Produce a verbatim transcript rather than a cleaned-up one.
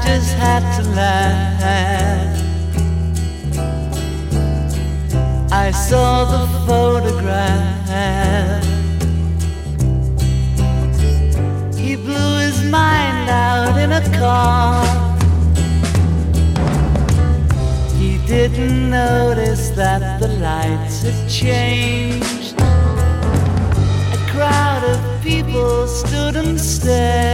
just had to laugh. I saw the photograph. He blew his mind out in a car. He didn't notice that the lights had changed. A crowd of people stood and stared.